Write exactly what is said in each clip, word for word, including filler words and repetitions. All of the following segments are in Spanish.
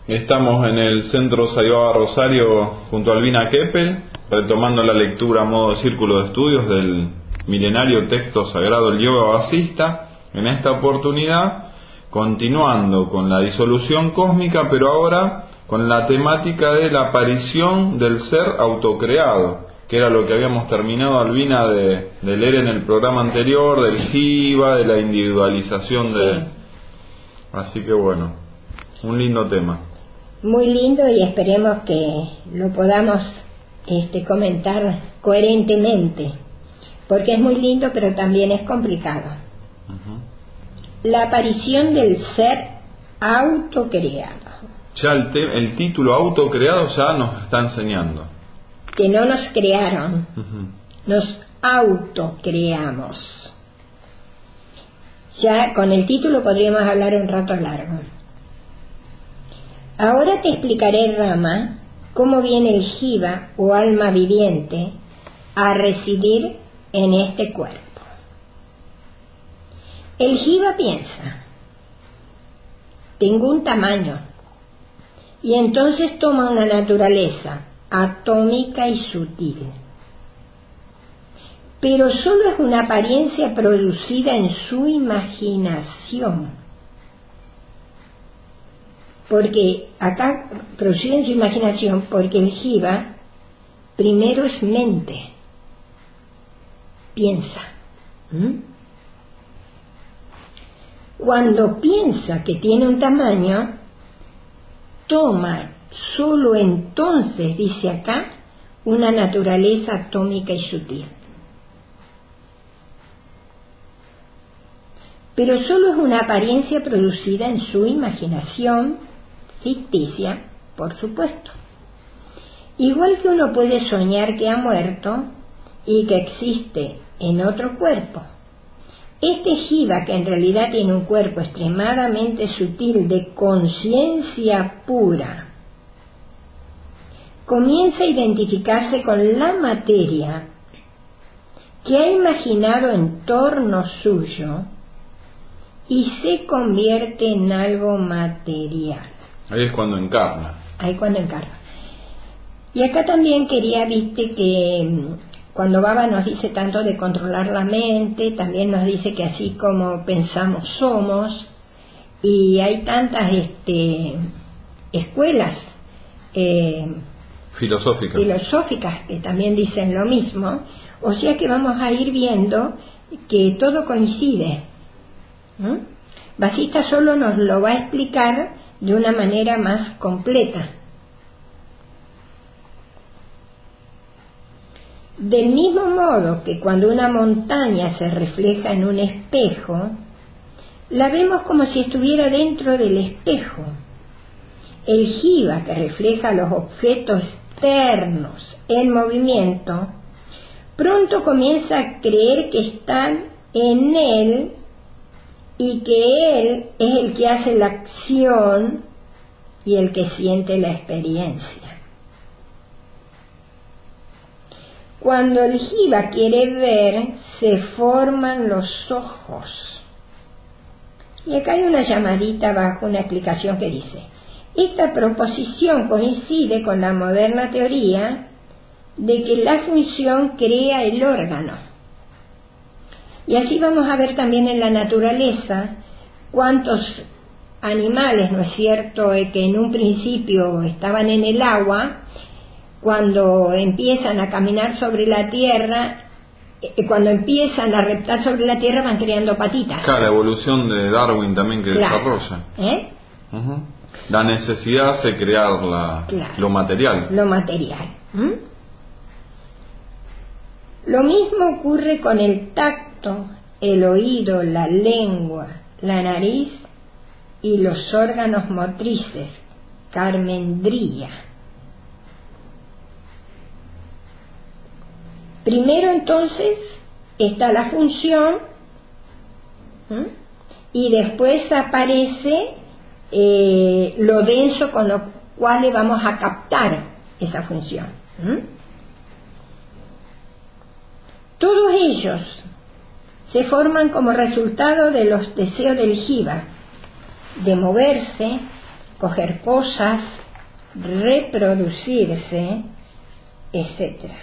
Estamos en el Centro Saivaba Rosario junto a Albina Keppel, retomando la lectura a modo de círculo de estudios del milenario texto sagrado El Yoga Vasista. En esta oportunidad, continuando con la disolución cósmica, pero ahora con la temática de la aparición del ser autocreado, que era lo que habíamos terminado, Albina, de, de leer en el programa anterior, del jiva, de la individualización de... Sí. Así que bueno, un lindo tema. Muy lindo, y esperemos que lo podamos este, comentar coherentemente, porque es muy lindo, pero también es complicado. Uh-huh. La aparición del ser autocreado. Ya el, te- el título autocreado ya nos está enseñando. Que no nos crearon, Uh-huh. nos autocreamos. Ya con el título podríamos hablar un rato largo. Ahora te explicaré, Rama, cómo viene el jiva o alma viviente a residir en este cuerpo. El jiva piensa, tengo un tamaño, y entonces toma una naturaleza atómica y sutil. Pero solo es una apariencia producida en su imaginación. Porque acá, producida en su imaginación, porque el jiva primero es mente, piensa. ¿Mm? Cuando piensa que tiene un tamaño, toma solo entonces, dice acá, una naturaleza atómica y sutil. Pero solo es una apariencia producida en su imaginación, ficticia, por supuesto. Igual que uno puede soñar que ha muerto y que existe en otro cuerpo. Este jiva, que en realidad tiene un cuerpo extremadamente sutil de conciencia pura, comienza a identificarse con la materia que ha imaginado en torno suyo y se convierte en algo material. Ahí es cuando encarna. Ahí cuando encarna. Y acá también quería, viste, que cuando Baba nos dice tanto de controlar la mente, también nos dice que así como pensamos somos, y hay tantas este, escuelas eh, filosóficas. filosóficas que también dicen lo mismo, o sea que vamos a ir viendo que todo coincide. ¿Mm? Vasista solo nos lo va a explicar de una manera más completa. Del mismo modo que cuando una montaña se refleja en un espejo, la vemos como si estuviera dentro del espejo. El jiva, que refleja los objetos externos en movimiento, pronto comienza a creer que están en él y que él es el que hace la acción y el que siente la experiencia. Cuando el jiva quiere ver, se forman los ojos. Y acá hay una llamadita abajo, una explicación que dice: esta proposición coincide con la moderna teoría de que la función crea el órgano. Y así vamos a ver también en la naturaleza cuántos animales, ¿no es cierto?, que en un principio estaban en el agua, cuando empiezan a caminar sobre la tierra, cuando empiezan a reptar sobre la tierra, van creando patitas. Claro, la evolución de Darwin también que claro. desarrolla. ¿Eh? Uh-huh. La necesidad hace crear la, claro. lo material. Lo material. ¿Mm? Lo mismo ocurre con el tacto, el oído, la lengua, la nariz y los órganos motrices, carmendría. Primero entonces está la función, ¿m? y después aparece eh, lo denso con lo cual le vamos a captar esa función. ¿M? Todos ellos se forman como resultado de los deseos del jiva, de moverse coger cosas, reproducirse, etcétera.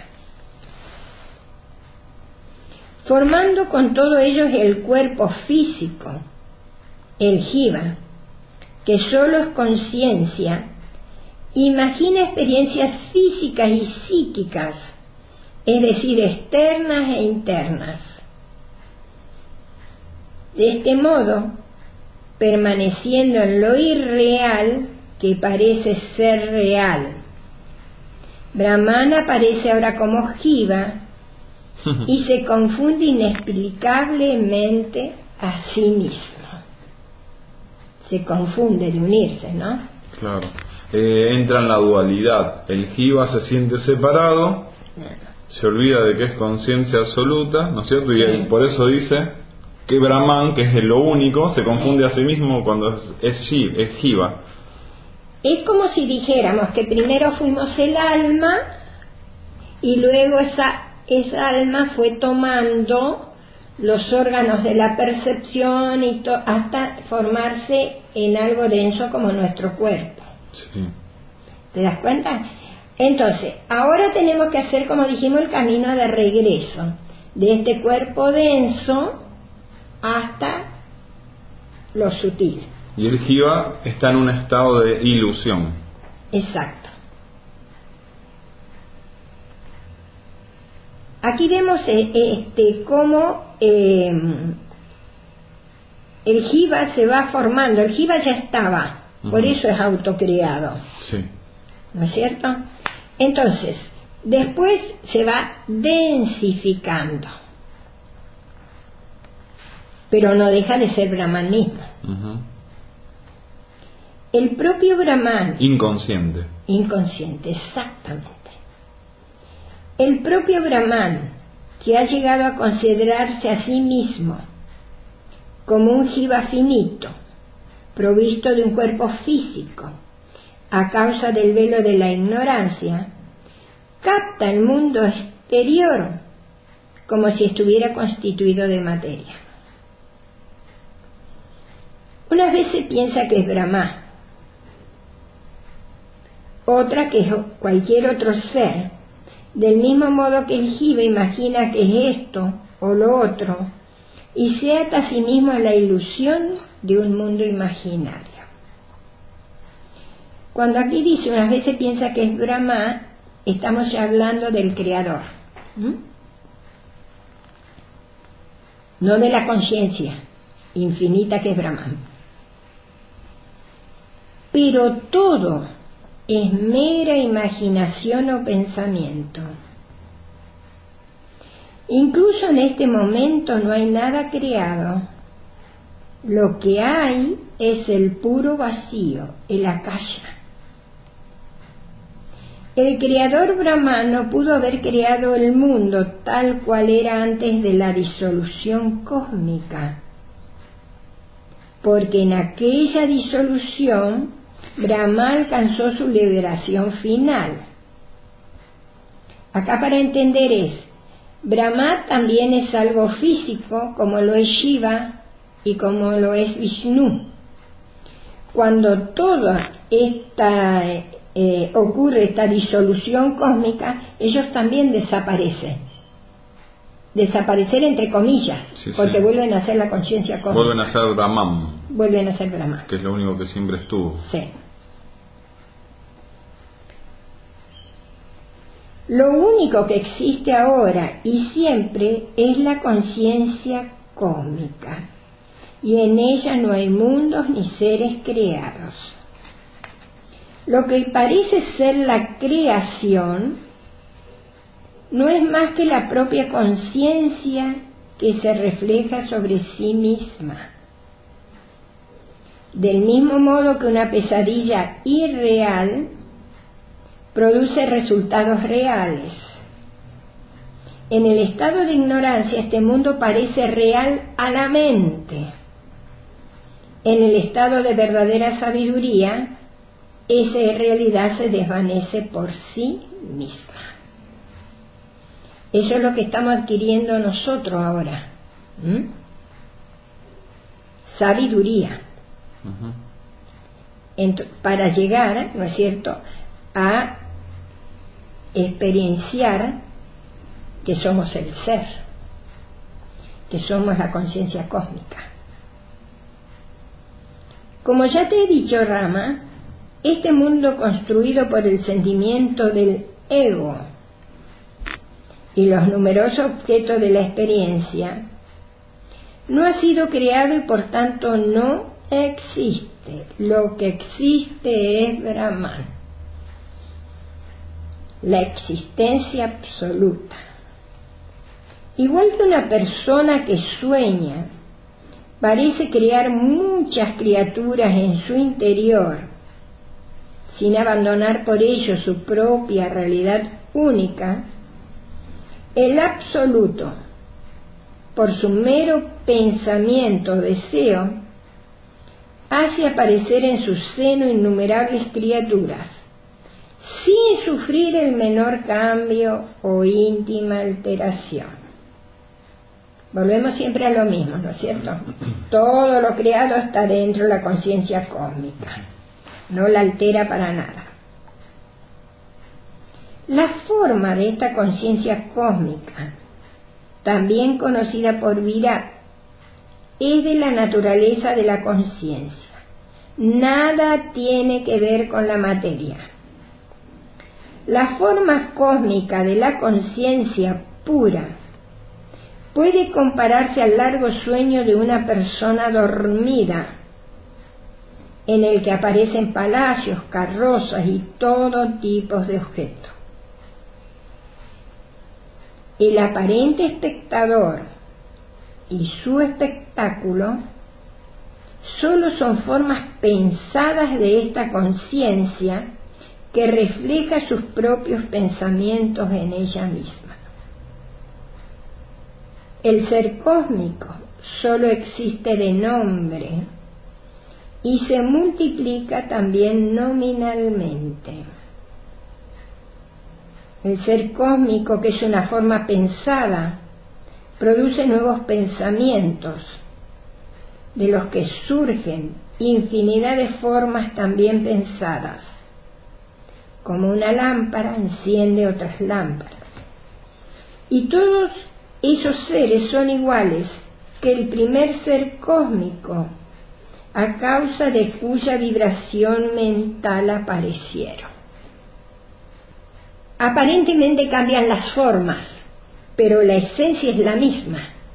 Formando con todo ello el cuerpo físico, el jiva, que solo es conciencia, imagina experiencias físicas y psíquicas, es decir, externas e internas. De este modo, permaneciendo en lo irreal que parece ser real, Brahman aparece ahora como jiva y se confunde inexplicablemente a sí mismo. Se confunde de unirse, ¿no? Claro. Eh, entra en la dualidad. El jiva se siente separado, se olvida de que es conciencia absoluta, ¿no es cierto? Y él, por eso dice que Brahman, que es lo único, se confunde a sí mismo cuando es, es, es jiva. Es como si dijéramos que primero fuimos el alma y luego esa, esa alma fue tomando los órganos de la percepción y to- hasta formarse en algo denso como nuestro cuerpo. Sí. ¿Te das cuenta? Entonces, ahora tenemos que hacer, como dijimos, el camino de regreso de este cuerpo denso hasta lo sutil. Y el jiva está en un estado de ilusión. Exacto. Aquí vemos eh, este cómo eh, el jiva se va formando. El jiva ya estaba, uh-huh. Por eso es autocreado. Sí. ¿No es cierto? Entonces, después se va densificando, pero no deja de ser Brahman mismo. Uh-huh. El propio Brahman, inconsciente. Inconsciente, exactamente. El propio Brahman, que ha llegado a considerarse a sí mismo como un jiva finito, provisto de un cuerpo físico, a causa del velo de la ignorancia, capta el mundo exterior como si estuviera constituido de materia. Unas veces piensa que es Brahma, otra que es cualquier otro ser, del mismo modo que el jiva imagina que es esto o lo otro, y se ata a sí mismo a la ilusión de un mundo imaginario. Cuando aquí dice unas veces piensa que es Brahma, estamos ya hablando del creador, ¿Mm? no de la conciencia infinita que es Brahman. Pero todo es mera imaginación o pensamiento. Incluso en este momento no hay nada creado. Lo que hay es el puro vacío, el akasha. El creador Brahman no pudo haber creado el mundo tal cual era antes de la disolución cósmica, porque en aquella disolución Brahma alcanzó su liberación final. Acá para entender es, Brahma también es algo físico, como lo es Shiva y como lo es Vishnu. Cuando toda esta eh, ocurre esta disolución cósmica, ellos también desaparecen. Desaparecer entre comillas, sí, porque sí. vuelven a ser la conciencia cósmica. Vuelven a ser Brahman. Vuelven a ser Brahman. Que es lo único que siempre estuvo. Sí. Lo único que existe ahora y siempre es la conciencia cósmica, y en ella no hay mundos ni seres creados. Lo que parece ser la creación no es más que la propia conciencia que se refleja sobre sí misma. Del mismo modo que una pesadilla irreal produce resultados reales. En el estado de ignorancia este mundo parece real a la mente. En el estado de verdadera sabiduría, esa realidad se desvanece por sí misma. Eso es lo que estamos adquiriendo nosotros ahora. ¿Mm? Sabiduría. Uh-huh. ent- para llegar, ¿no es cierto?, a experienciar que somos el ser, que somos la conciencia cósmica. Como ya te he dicho, Rama, este mundo construido por el sentimiento del ego y los numerosos objetos de la experiencia no ha sido creado y por tanto no existe. Lo que existe es Brahman, la existencia absoluta. Igual que una persona que sueña parece crear muchas criaturas en su interior, sin abandonar por ello su propia realidad única, el absoluto, por su mero pensamiento o deseo, hace aparecer en su seno innumerables criaturas, sin sufrir el menor cambio o íntima alteración. Volvemos siempre a lo mismo, ¿no es cierto? Todo lo creado está dentro de la conciencia cósmica, no la altera para nada. La forma de esta conciencia cósmica, también conocida por Virat, es de la naturaleza de la conciencia. Nada tiene que ver con la materia. La forma cósmica de la conciencia pura puede compararse al largo sueño de una persona dormida, en el que aparecen palacios, carrozas y todo tipo de objetos. El aparente espectador y su espectáculo solo son formas pensadas de esta conciencia que refleja sus propios pensamientos en ella misma. El ser cósmico solo existe de nombre y se multiplica también nominalmente. El ser cósmico, que es una forma pensada, produce nuevos pensamientos, de los que surgen infinidad de formas también pensadas. Como una lámpara enciende otras lámparas. Y todos esos seres son iguales que el primer ser cósmico, a causa de cuya vibración mental aparecieron. Aparentemente cambian las formas, pero la esencia es la misma.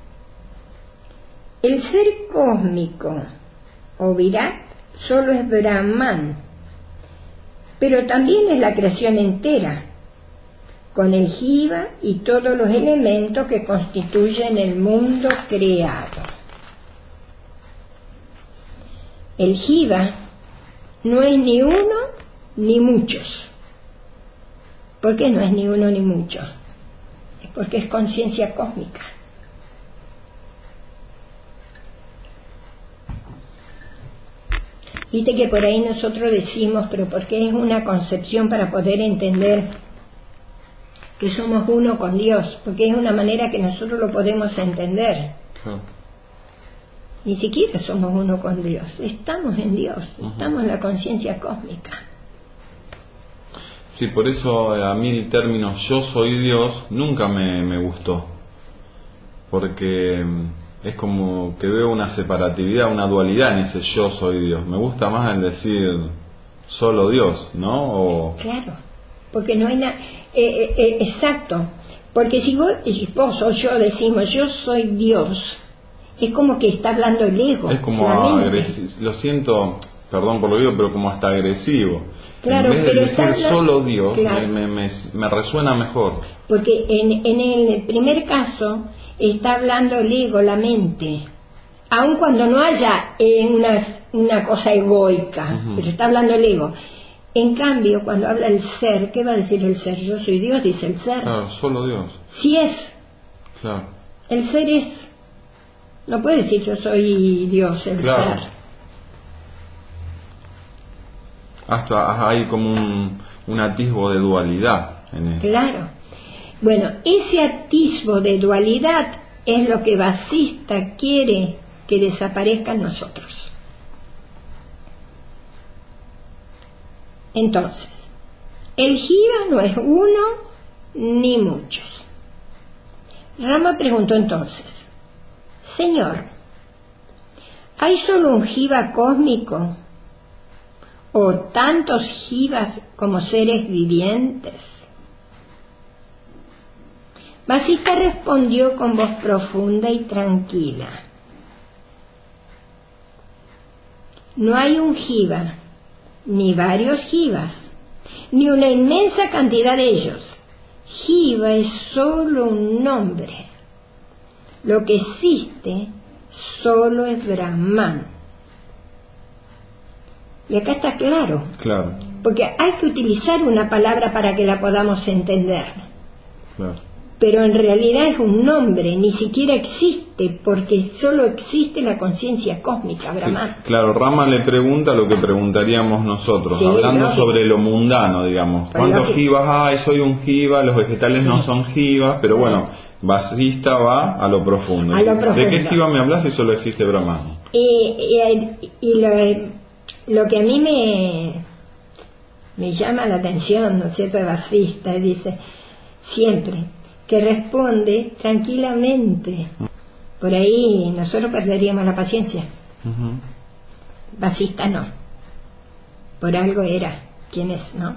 El ser cósmico, o Virat, solo es Brahman, pero también es la creación entera, con el Jiva y todos los elementos que constituyen el mundo creado. El Jiva no es ni uno ni muchos. ¿Por qué no es ni uno ni muchos? Es porque es conciencia cósmica. Viste que por ahí nosotros decimos, pero porque es una concepción para poder entender que somos uno con Dios, porque es una manera que nosotros lo podemos entender. Claro. Ni siquiera somos uno con Dios, estamos en Dios, Uh-huh. estamos en la conciencia cósmica. Sí, por eso a mí el término yo soy Dios nunca me, me gustó, porque es como que veo una separatividad, una dualidad en ese yo soy Dios. Me gusta más el decir solo Dios, ¿no? O... Claro, porque no hay nada, eh, eh, exacto, porque si vos, si vos o yo decimos yo soy Dios, es como que está hablando el ego. Es como agresivo, lo siento, perdón por lo digo, pero como hasta agresivo. Claro, en vez de pero decir está, solo Dios, claro, me, me, me resuena mejor. Porque en, en el primer caso está hablando el ego, la mente, aun cuando no haya eh, una, una cosa egoica, uh-huh. pero está hablando el ego. En cambio, cuando habla el ser, ¿qué va a decir el ser? Yo soy Dios, dice el ser. Claro, solo Dios. Sí es. Claro. El ser es. No puede decir yo soy Dios, el claro. ser. Hasta hay como un, un atisbo de dualidad en eso. Claro. Bueno, ese atisbo de dualidad es lo que Vasista quiere que desaparezca en nosotros. Entonces, el jiva no es uno ni muchos. Rama preguntó entonces: Señor, ¿hay solo un jiva cósmico o tantos jivas como seres vivientes? Vasista respondió con voz profunda y tranquila: no hay un jiva, ni varios jivas, ni una inmensa cantidad de ellos. Jiva es solo un nombre. Lo que existe solo es Brahman. Y acá está claro. Claro. Porque hay que utilizar una palabra para que la podamos entender. Claro. Pero en realidad es un nombre, ni siquiera existe, porque solo existe la conciencia cósmica, Brahman. Sí, claro, Rama le pregunta lo que preguntaríamos nosotros, sí, hablando lógico. sobre lo mundano, digamos. Pero ¿Cuántos lógico. jivas hay? Soy un jiva, los vegetales no son jivas, pero bueno, Vasista va a lo profundo. A lo ¿De profundo. qué jiva me hablas si solo existe Brahman? Y, y, y lo, lo que a mí me, me llama la atención, ¿no es cierto?, de Vasista, dice siempre que responde tranquilamente. Por ahí nosotros perderíamos la paciencia. Uh-huh. Vasista no. Por algo era quien es, ¿no?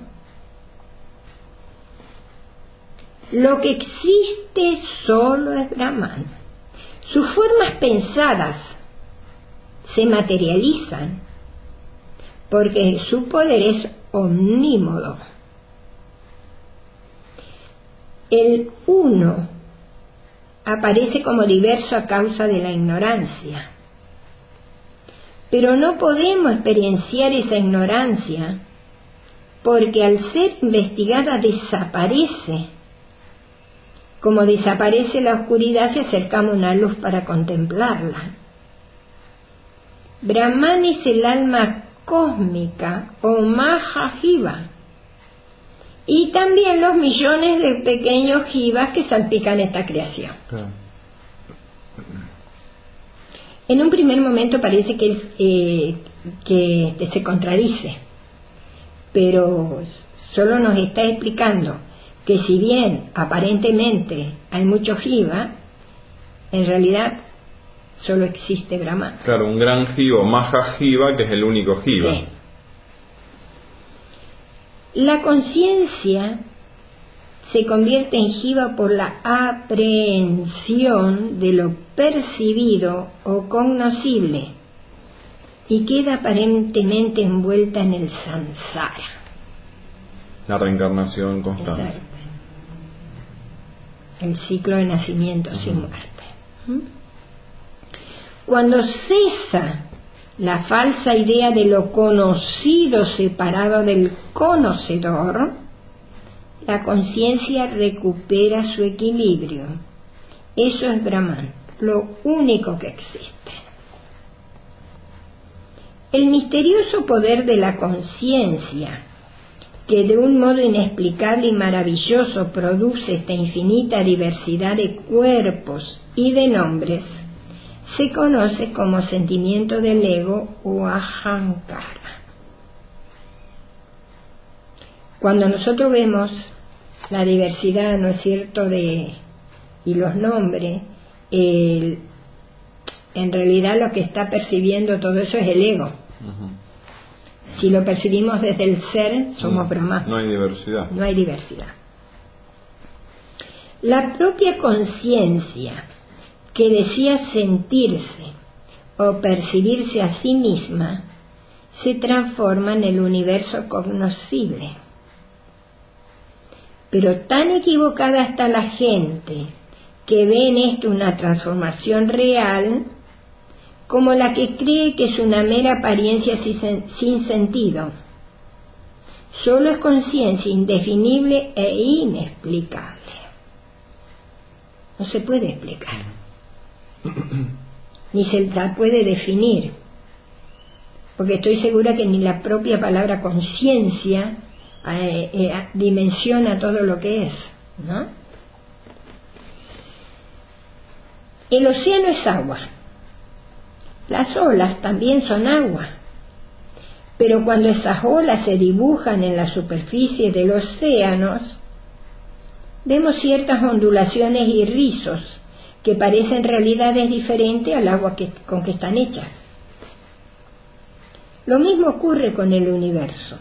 Lo que existe solo es Brahman. Sus formas pensadas se materializan porque su poder es omnímodo. El uno aparece como diverso a causa de la ignorancia, pero no podemos experienciar esa ignorancia porque al ser investigada desaparece. Como desaparece la oscuridad si acercamos una luz para contemplarla. Brahman es el alma cósmica o Mahajiva, y también los millones de pequeños jivas que salpican esta creación. Claro. En un primer momento parece que, eh, que este, se contradice, pero solo nos está explicando que si bien aparentemente hay mucho jiva, en realidad solo existe Brahman. Claro, un gran jiva, Maha Jiva, que es el único jiva. Sí. La conciencia se convierte en jiva por la aprehensión de lo percibido o cognoscible y queda aparentemente envuelta en el samsara. La reencarnación constante. Exacto. El ciclo de nacimiento uh-huh. sin muerte. ¿Mm? Cuando cesa la falsa idea de lo conocido separado del conocedor, la conciencia recupera su equilibrio. Eso es Brahman, lo único que existe. El misterioso poder de la conciencia, que de un modo inexplicable y maravilloso produce esta infinita diversidad de cuerpos y de nombres, se conoce como sentimiento del ego o ahankara. Cuando nosotros vemos la diversidad, ¿no es cierto?, de y los nombres, el, en realidad lo que está percibiendo todo eso es el ego. Uh-huh. Si lo percibimos desde el ser, somos no, Brahman. No hay diversidad. No hay diversidad. La propia conciencia que desea sentirse o percibirse a sí misma se transforma en el universo cognoscible. Pero tan equivocada está la gente que ve en esto una transformación real como la que cree que es una mera apariencia sin sentido. Solo es conciencia indefinible e inexplicable. No se puede explicar, ni se la puede definir, porque estoy segura que ni la propia palabra conciencia eh, eh, dimensiona todo lo que es, ¿no? El océano es agua. Las olas también son agua, Pero cuando esas olas se dibujan en la superficie de los océanos, vemos ciertas ondulaciones y rizos que parecen realidades diferentes al agua que, con que están hechas. Lo mismo ocurre con el universo.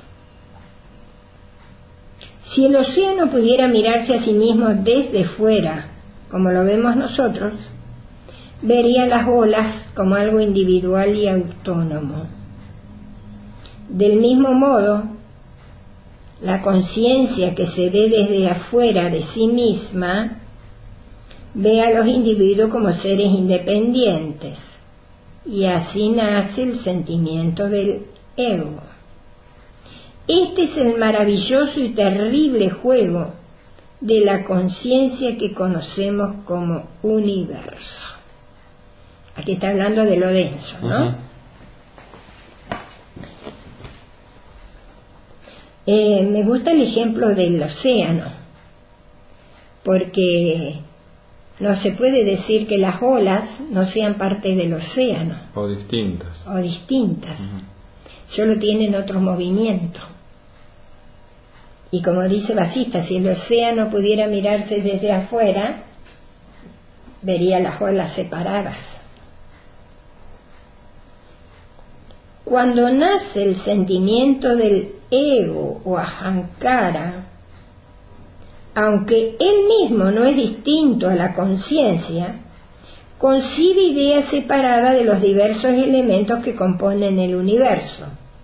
Si el océano pudiera mirarse a sí mismo desde fuera, como lo vemos nosotros, vería las olas como algo individual y autónomo. Del mismo modo, la conciencia que se ve desde afuera de sí misma ve a los individuos como seres independientes, y así nace el sentimiento del ego. Este es el maravilloso y terrible juego de la conciencia que conocemos como universo. Aquí está hablando de lo denso, ¿no? Uh-huh. Eh, me gusta el ejemplo del océano, porque no se puede decir que las olas no sean parte del océano. O distintas. O distintas. Uh-huh. Solo tienen otro movimiento. Y como dice Vasista, si el océano pudiera mirarse desde afuera, vería las olas separadas. Cuando nace el sentimiento del ego o ahankara, aunque él mismo no es distinto a la conciencia, concibe ideas separadas de los diversos elementos que componen el universo.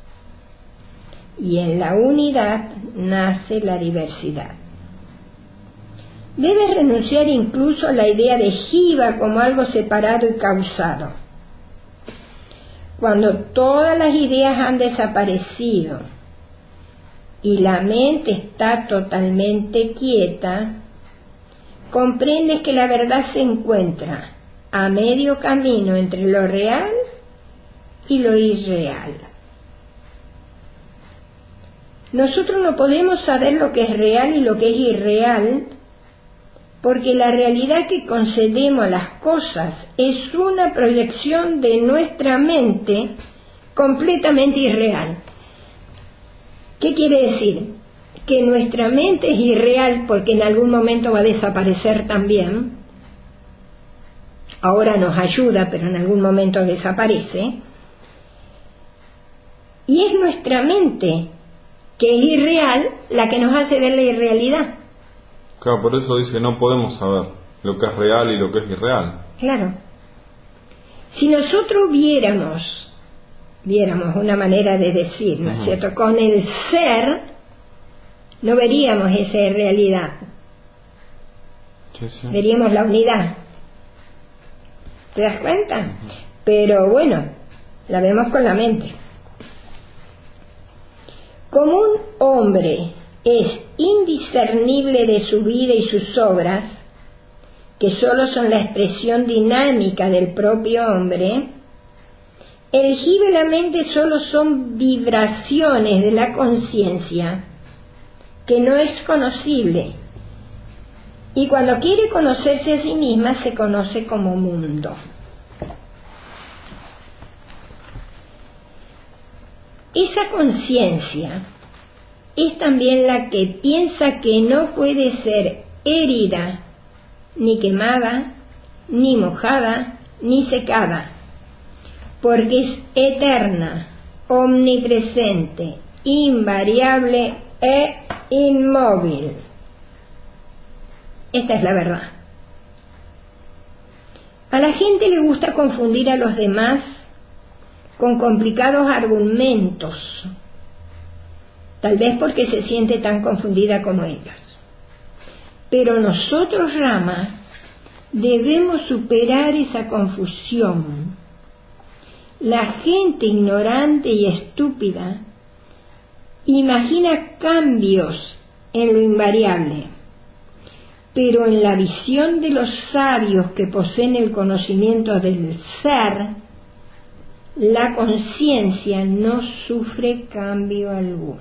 Y en la unidad nace la diversidad. Debe renunciar incluso a la idea de Jiva como algo separado y causado. Cuando todas las ideas han desaparecido y la mente está totalmente quieta, comprendes que la verdad se encuentra a medio camino entre lo real y lo irreal. Nosotros no podemos saber lo que es real y lo que es irreal, porque la realidad que concedemos a las cosas es una proyección de nuestra mente completamente irreal. ¿Qué quiere decir? Que nuestra mente es irreal porque en algún momento va a desaparecer también. Ahora nos ayuda, pero en algún momento desaparece. Y es nuestra mente, que es irreal, la que nos hace ver la irrealidad. Claro, por eso dice que no podemos saber lo que es real y lo que es irreal. Claro. Si nosotros viéramos, viéramos una manera de decir, ¿no es uh-huh. cierto? Con el ser, no veríamos esa realidad. Sí, sí. Veríamos la unidad. ¿Te das cuenta? Uh-huh. Pero bueno, la vemos con la mente. Como un hombre es indiscernible de su vida y sus obras, que solo son la expresión dinámica del propio hombre, el jiva y la mente solo son vibraciones de la conciencia, que no es conocible, y cuando quiere conocerse a sí misma se conoce como mundo. Esa conciencia es también la que piensa que no puede ser herida, ni quemada, ni mojada, ni secada, porque es eterna, omnipresente, invariable e inmóvil. Esta es la verdad. A la gente le gusta confundir a los demás con complicados argumentos, tal vez porque se siente tan confundida como ellos. Pero nosotros, Rama, debemos superar esa confusión. La gente ignorante y estúpida imagina cambios en lo invariable, pero en la visión de los sabios que poseen el conocimiento del ser, la conciencia no sufre cambio alguno.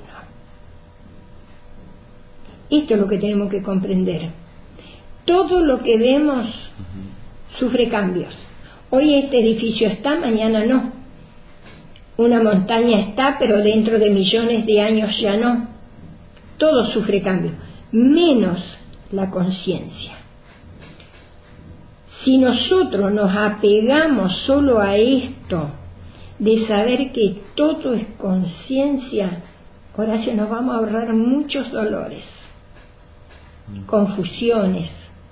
Esto es lo que tenemos que comprender. Todo lo que vemos uh-huh. sufre cambios. Hoy este edificio está, mañana no. Una montaña está, pero dentro de millones de años ya no. Todo sufre cambio, menos la conciencia. Si nosotros nos apegamos solo a esto, de saber que todo es conciencia, Horacio, nos vamos a ahorrar muchos dolores, confusiones,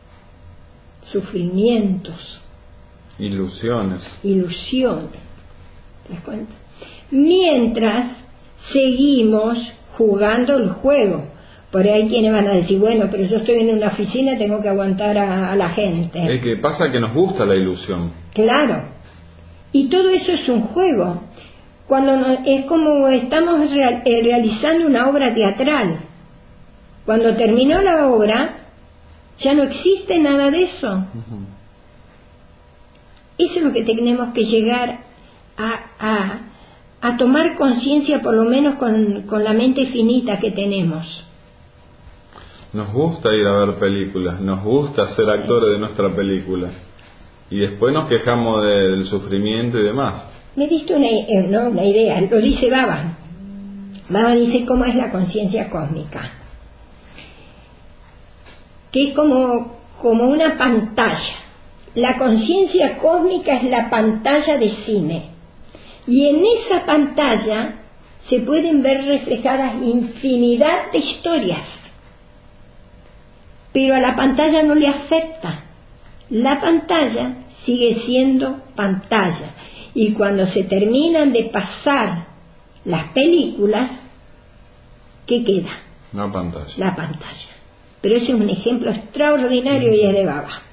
sufrimientos, ilusiones. Ilusiones. ¿Te das cuenta? Mientras seguimos jugando el juego. Por ahí quienes van a decir, bueno, pero yo estoy en una oficina, tengo que aguantar a, a la gente. Es que pasa que nos gusta la ilusión. Claro. Y todo eso es un juego. Cuando no, es como estamos real, eh, realizando una obra teatral. Cuando terminó la obra, ya no existe nada de eso. Uh-huh. Eso es lo que tenemos que llegar a, a, a tomar conciencia, por lo menos con, con la mente finita que tenemos. Nos gusta ir a ver películas, nos gusta ser actores de nuestra película. Y después nos quejamos de, del sufrimiento y demás. Me diste una, eh, no, una idea, lo dice Baba. Baba dice cómo es la conciencia cósmica. Que es como, como una pantalla. La conciencia cósmica es la pantalla de cine. Y en esa pantalla se pueden ver reflejadas infinidad de historias. Pero a la pantalla no le afecta. La pantalla sigue siendo pantalla. Y cuando se terminan de pasar las películas, ¿qué queda? La pantalla. La pantalla. Pero ese es un ejemplo extraordinario y es de Baba.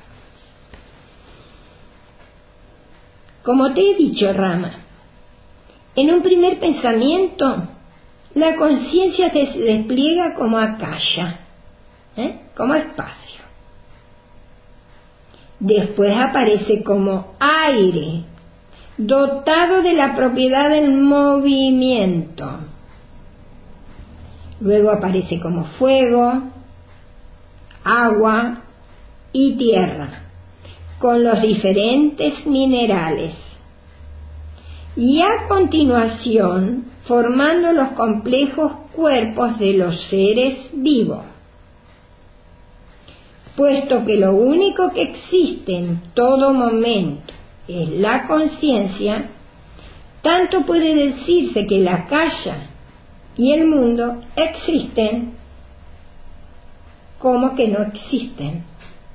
Como te he dicho, Rama, en un primer pensamiento, la conciencia se despliega como akasha, ¿eh? como espacio. Después aparece como aire, dotado de la propiedad del movimiento. Luego aparece como fuego, agua y tierra, con los diferentes minerales. Y a continuación, formando los complejos cuerpos de los seres vivos. Puesto que lo único que existe en todo momento es la conciencia, tanto puede decirse que la akasha y el mundo existen como que no existen.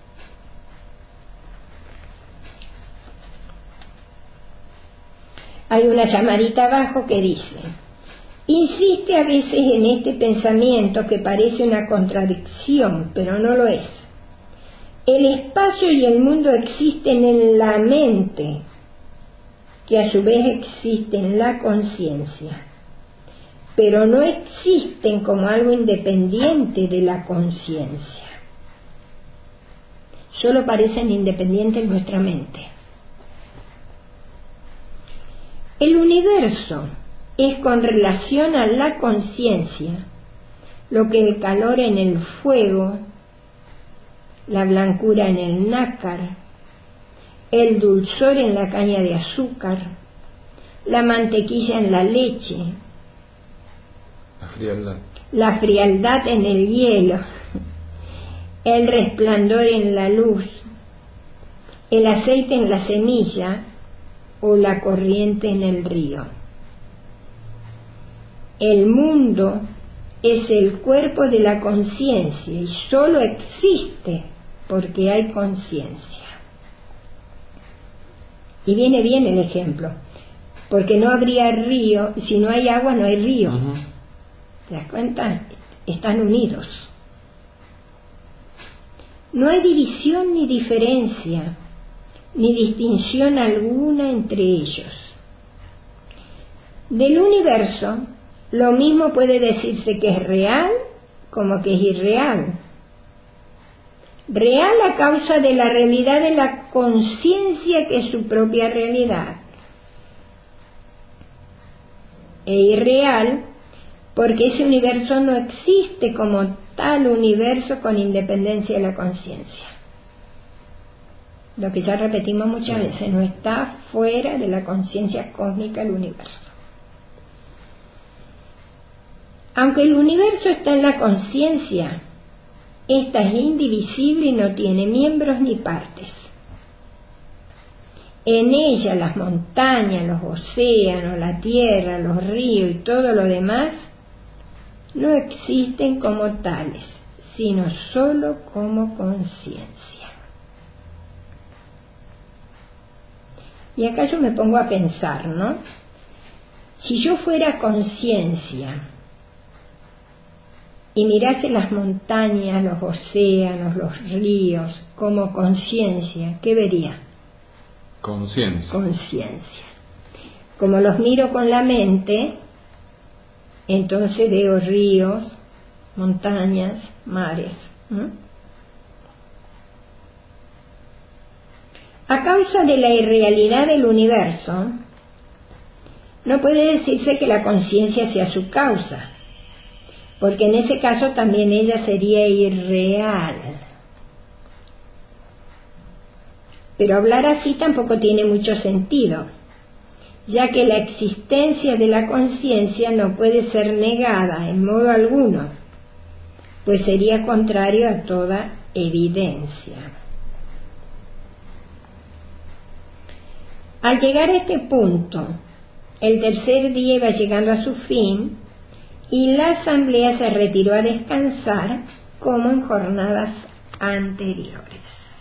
Hay una llamadita abajo que dice: insiste a veces en este pensamiento que parece una contradicción, pero no lo es. El espacio y el mundo existen en la mente, que a su vez existe en la conciencia, pero no existen como algo independiente de la conciencia. Solo parecen independientes en nuestra mente. El universo es con relación a la conciencia lo que el calor en el fuego, la blancura en el nácar, el dulzor en la caña de azúcar, la mantequilla en la leche, la frialdad, la frialdad en el hielo, el resplandor en la luz, el aceite en la semilla o la corriente en el río. El mundo es el cuerpo de la conciencia y solo existe porque hay conciencia. Y viene bien el ejemplo, porque no habría río, si no hay agua no hay río. Uh-huh. ¿Te das cuenta? Están unidos. No hay división ni diferencia, ni distinción alguna entre ellos. Del universo, lo mismo puede decirse que es real como que es irreal. Real a causa de la realidad de la conciencia que es su propia realidad. E irreal porque ese universo no existe como tal universo con independencia de la conciencia. lo que ya repetimos muchas veces, no está fuera de la conciencia cósmica del universo. Aunque el universo está en la conciencia, esta es indivisible y no tiene miembros ni partes. En ella las montañas, los océanos, la tierra, los ríos y todo lo demás no existen como tales, sino solo como conciencia. Y acá yo me pongo a pensar, ¿no? Si yo fuera conciencia y mirase las montañas, los océanos, los ríos como conciencia, ¿qué vería? Conciencia. Conciencia. Como los miro con la mente, entonces veo ríos, montañas, mares. ¿Mm? A causa de la irrealidad del universo, no puede decirse que la conciencia sea su causa, porque en ese caso también ella sería irreal. Pero hablar así tampoco tiene mucho sentido, ya que la existencia de la conciencia no puede ser negada en modo alguno, pues sería contrario a toda evidencia. Al llegar a este punto, el tercer día iba llegando a su fin y la asamblea se retiró a descansar como en jornadas anteriores.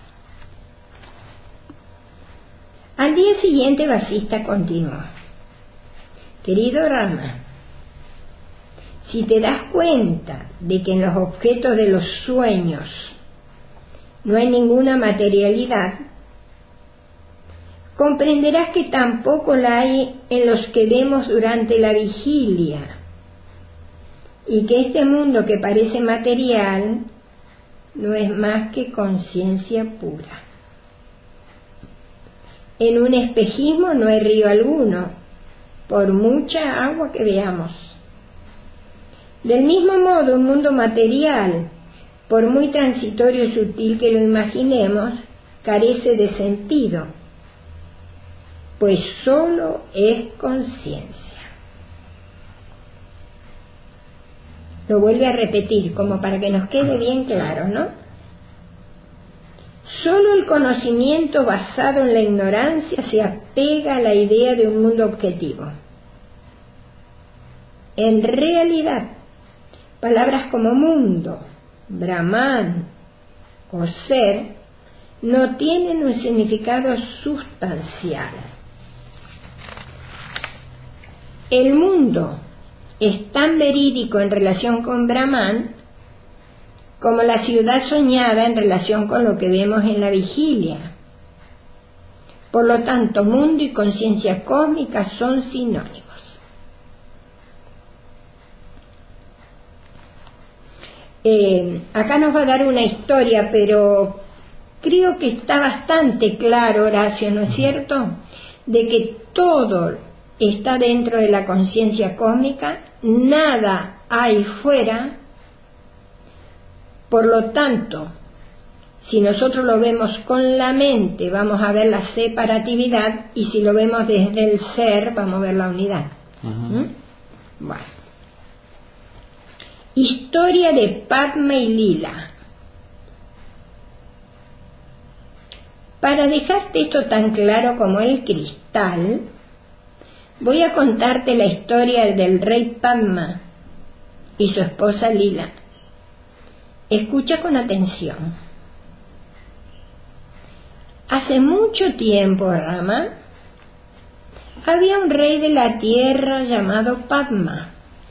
Al día siguiente Vasista continuó: querido Rama, si te das cuenta de que en los objetos de los sueños no hay ninguna materialidad, comprenderás que tampoco la hay en los que vemos durante la vigilia, y que este mundo que parece material no es más que conciencia pura. En un espejismo no hay río alguno, por mucha agua que veamos. Del mismo modo, un mundo material, por muy transitorio y sutil que lo imaginemos, carece de sentido, pues solo es conciencia. Lo vuelve a repetir como para que nos quede bien claro, ¿no? Solo el conocimiento basado en la ignorancia se apega a la idea de un mundo objetivo. En realidad, palabras como mundo, Brahman o ser no tienen un significado sustancial. El mundo es tan verídico en relación con Brahman como la ciudad soñada en relación con lo que vemos en la vigilia. Por lo tanto, mundo y conciencia cósmica son sinónimos. Eh, acá nos va a dar una historia, pero creo que está bastante claro, Horacio, ¿no es cierto?, de que todo está dentro de la conciencia cósmica, nada hay fuera. Por lo tanto, si nosotros lo vemos con la mente, vamos a ver la separatividad, y si lo vemos desde el ser, vamos a ver la unidad. Uh-huh. ¿Mm? Bueno. Historia de Padma y Lila. Para dejarte esto tan claro como el cristal, voy a contarte la historia del rey Padma y su esposa Lila. Escucha con atención. Hace mucho tiempo, Rama, había un rey de la tierra llamado Padma,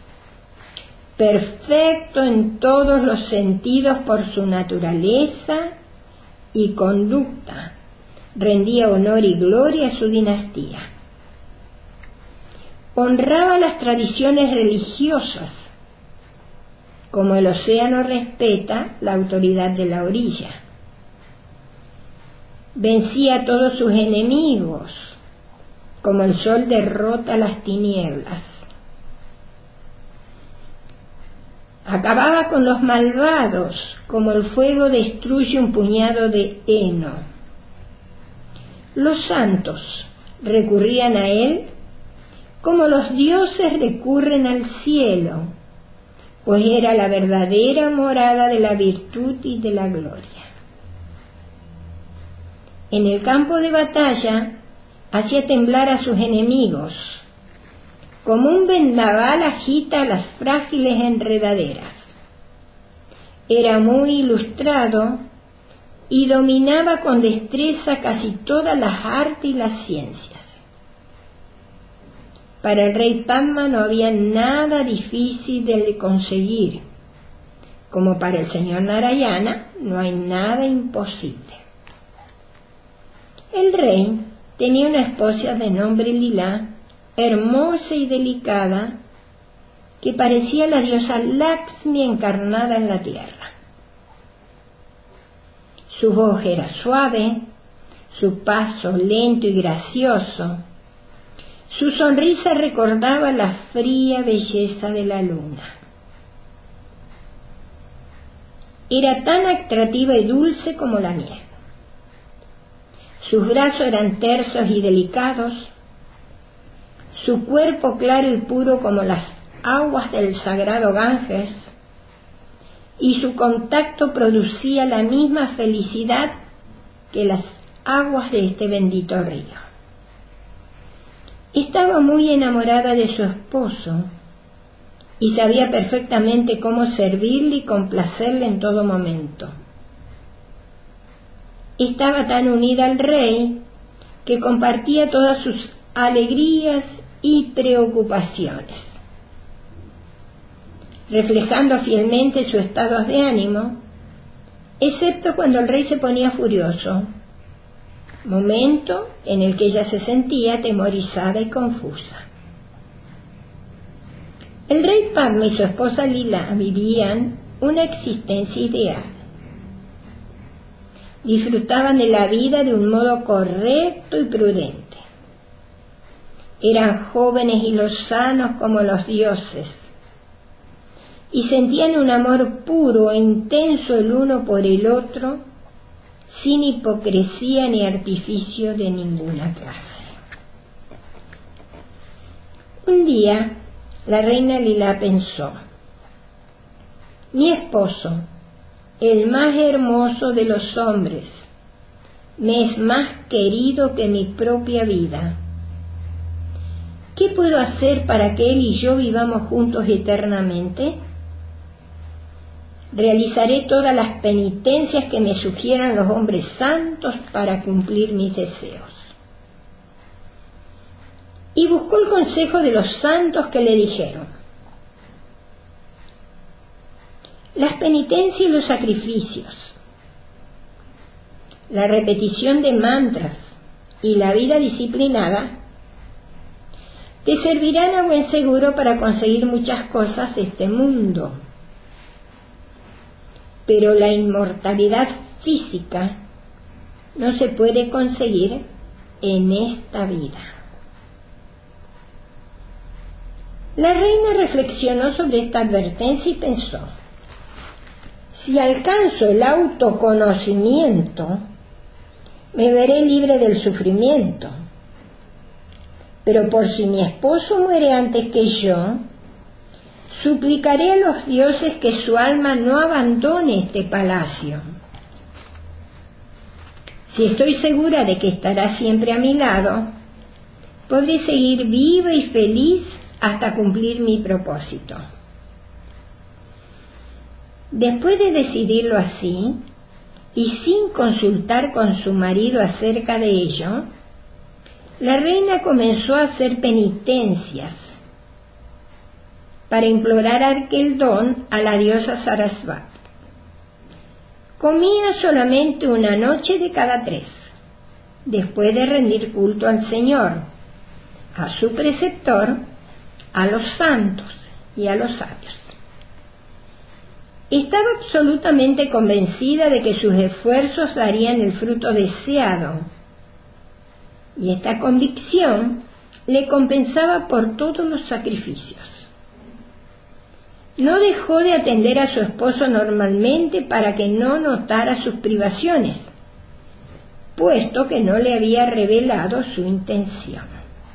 perfecto en todos los sentidos por su naturaleza y conducta, rendía honor y gloria a su dinastía. Honraba las tradiciones religiosas, como el océano respeta la autoridad de la orilla. Vencía a todos sus enemigos, como el sol derrota las tinieblas. Acababa con los malvados, como el fuego destruye un puñado de heno. Los santos recurrían a él como los dioses recurren al cielo, pues era la verdadera morada de la virtud y de la gloria. En el campo de batalla hacía temblar a sus enemigos, como un vendaval agita las frágiles enredaderas. Era muy ilustrado y dominaba con destreza casi todas las artes y las ciencias. Para el rey Padma no había nada difícil de conseguir, como para el señor Narayana no hay nada imposible. El rey tenía una esposa de nombre Lila, hermosa y delicada, que parecía la diosa Lakshmi encarnada en la tierra. Su voz era suave, su paso lento y gracioso, su sonrisa recordaba la fría belleza de la luna. Era tan atractiva y dulce como la miel. Sus brazos eran tersos y delicados, su cuerpo claro y puro como las aguas del sagrado Ganges, y su contacto producía la misma felicidad que las aguas de este bendito río. Estaba muy enamorada de su esposo y sabía perfectamente cómo servirle y complacerle en todo momento. Estaba tan unida al rey que compartía todas sus alegrías y preocupaciones, reflejando fielmente sus estados de ánimo, excepto cuando el rey se ponía furioso, momento en el que ella se sentía atemorizada y confusa. El rey Padma y su esposa Lila vivían una existencia ideal. Disfrutaban de la vida de un modo correcto y prudente. Eran jóvenes y lozanos como los dioses, y sentían un amor puro e intenso el uno por el otro, sin hipocresía ni artificio de ninguna clase. Un día, la reina Lila pensó: mi esposo, el más hermoso de los hombres, me es más querido que mi propia vida. ¿Qué puedo hacer para que él y yo vivamos juntos eternamente? Realizaré todas las penitencias que me sugieran los hombres santos para cumplir mis deseos. Y buscó el consejo de los santos que le dijeron: las penitencias y los sacrificios, la repetición de mantras y la vida disciplinada te servirán a buen seguro para conseguir muchas cosas de este mundo. Pero la inmortalidad física no se puede conseguir en esta vida. La reina reflexionó sobre esta advertencia y pensó: si alcanzo el autoconocimiento, me veré libre del sufrimiento. Pero por si mi esposo muere antes que yo, suplicaré a los dioses que su alma no abandone este palacio. Si estoy segura de que estará siempre a mi lado, podré seguir viva y feliz hasta cumplir mi propósito. Después de decidirlo así, y sin consultar con su marido acerca de ello, la reina comenzó a hacer penitencias para implorar aquel don a la diosa Sarasvati. Comía solamente una noche de cada tres, después de rendir culto al Señor, a su preceptor, a los santos y a los sabios. Estaba absolutamente convencida de que sus esfuerzos darían el fruto deseado, y esta convicción le compensaba por todos los sacrificios. No dejó de atender a su esposo normalmente para que no notara sus privaciones, puesto que no le había revelado su intención.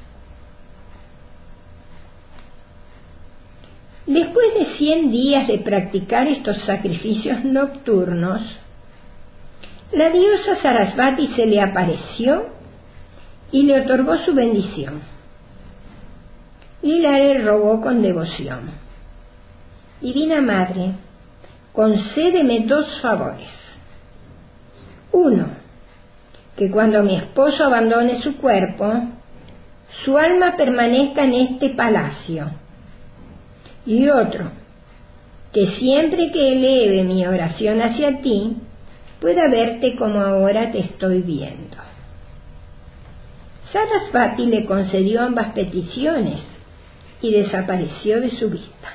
Después de cien días de practicar estos sacrificios nocturnos, la diosa Sarasvati se le apareció y le otorgó su bendición. Lila le rogó con devoción: Divina Madre, concédeme dos favores. Uno, que cuando mi esposo abandone su cuerpo, su alma permanezca en este palacio. Y otro, que siempre que eleve mi oración hacia ti, pueda verte como ahora te estoy viendo. Sarasvati le concedió ambas peticiones y desapareció de su vista.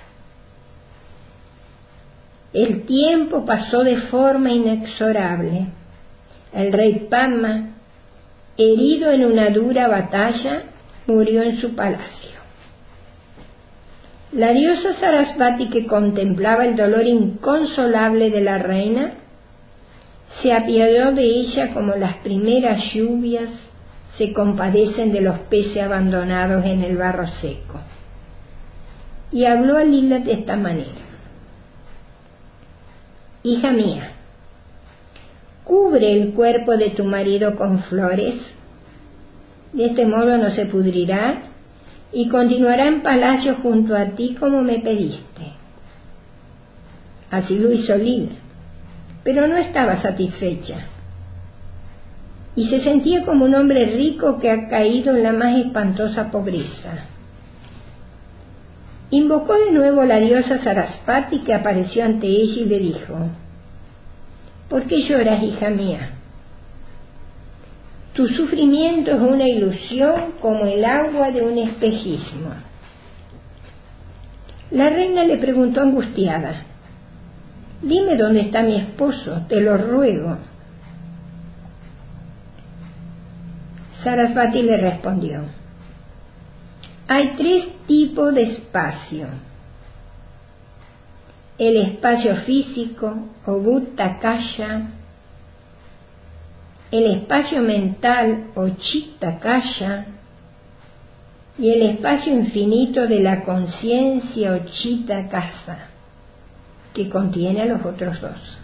El tiempo pasó de forma inexorable. El rey Padma, herido en una dura batalla, murió en su palacio. La diosa Sarasvati, que contemplaba el dolor inconsolable de la reina, se apiadó de ella como las primeras lluvias se compadecen de los peces abandonados en el barro seco. Y habló a Lila de esta manera: Hija mía, cubre el cuerpo de tu marido con flores, de este modo no se pudrirá y continuará en palacio junto a ti como me pediste. Así lo hizo Lila, pero no estaba satisfecha y se sentía como un hombre rico que ha caído en la más espantosa pobreza. Invocó de nuevo a la diosa Sarasvati, que apareció ante ella y le dijo: ¿Por qué lloras, hija mía? Tu sufrimiento es una ilusión como el agua de un espejismo. La reina le preguntó angustiada: Dime dónde está mi esposo, te lo ruego. Sarasvati le respondió: Hay tres tipos de espacio: el espacio físico o Bhutta-kaya, el espacio mental o Chitta-kaya y el espacio infinito de la conciencia o Chitta-kaya, que contiene a los otros dos.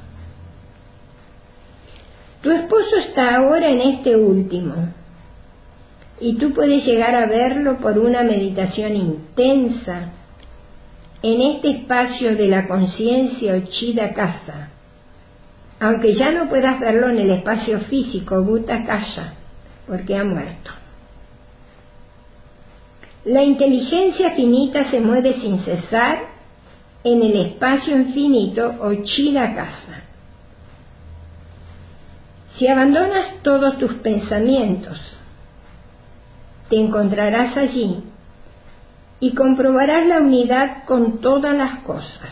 Tu esposo está ahora en este último, y tú puedes llegar a verlo por una meditación intensa en este espacio de la conciencia o Chitta-kaya, aunque ya no puedas verlo en el espacio físico Bhutta-kaya, porque ha muerto. La inteligencia finita se mueve sin cesar en el espacio infinito o Chitta-kaya. Si abandonas todos tus pensamientos, te encontrarás allí y comprobarás la unidad con todas las cosas.